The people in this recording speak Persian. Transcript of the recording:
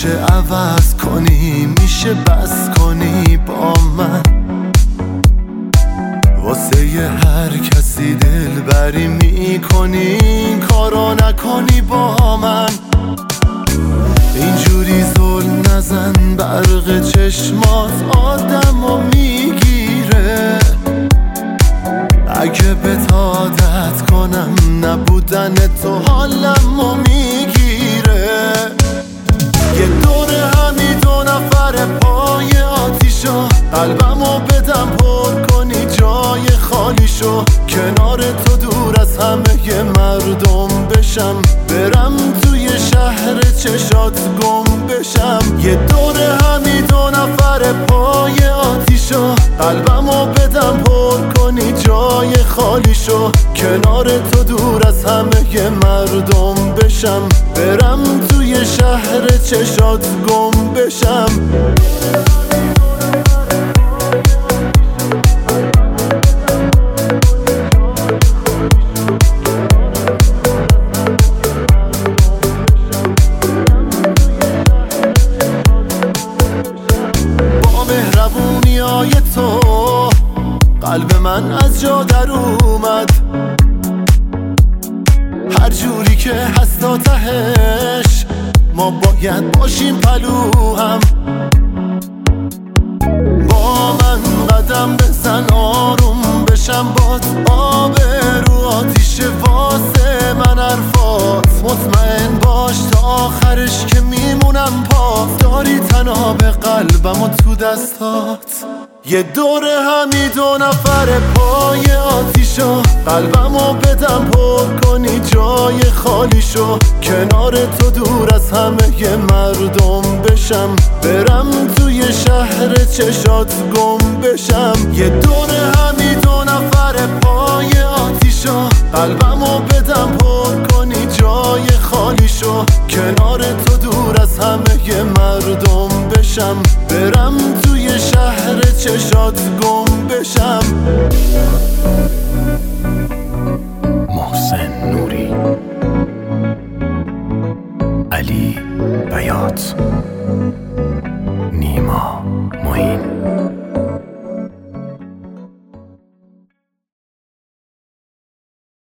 میشه عوض کنی، میشه بس کنی با من، واسه یه هر کسی دل بری میکنی، این کارو نکنی با من. اینجوری زل نزن، برق چشمات آدمو میگیره. اگه بهت عادت کنم نبودن تو حالمو میگیره. یه دور همی دو نفر پای آتیشو، قلبمو بدم پر کنی جای خالیشو، کنار تو دور از همه مردم بشم، برم توی شهر چشات گم بشم. یه دور همی دو نفر پای آتیشو، قلبمو بدم پر کنی جای خالیشو، کنار تو دور از همه مردم بشم، برم توی شهر چشات گم بشم. با مهربونیای تو قلب من از جا در اومد، هر جوری که هست تا تهش ما باید باشیم پلو هم. با من قدم بزن آروم بشم، باد آب رو آتیش واسه من حرفات. مطمئن باش تا آخرش که میمونم پاک، داری تنها به قلبم و تو دستات. یه دور همی دو نفر پای آتیشو، قلبمو بدم پر کنی جای خالیشو، کنار تو دور از همه مردم بشم، برم توی شهر چشات گم بشم. یه دور همی دو نفر پای آتیشو، قلبمو بدم پر کنی جای خالیشو، کنار تو دور از همه مردم بشم، برم توی شهر چشات گم بشم. محسن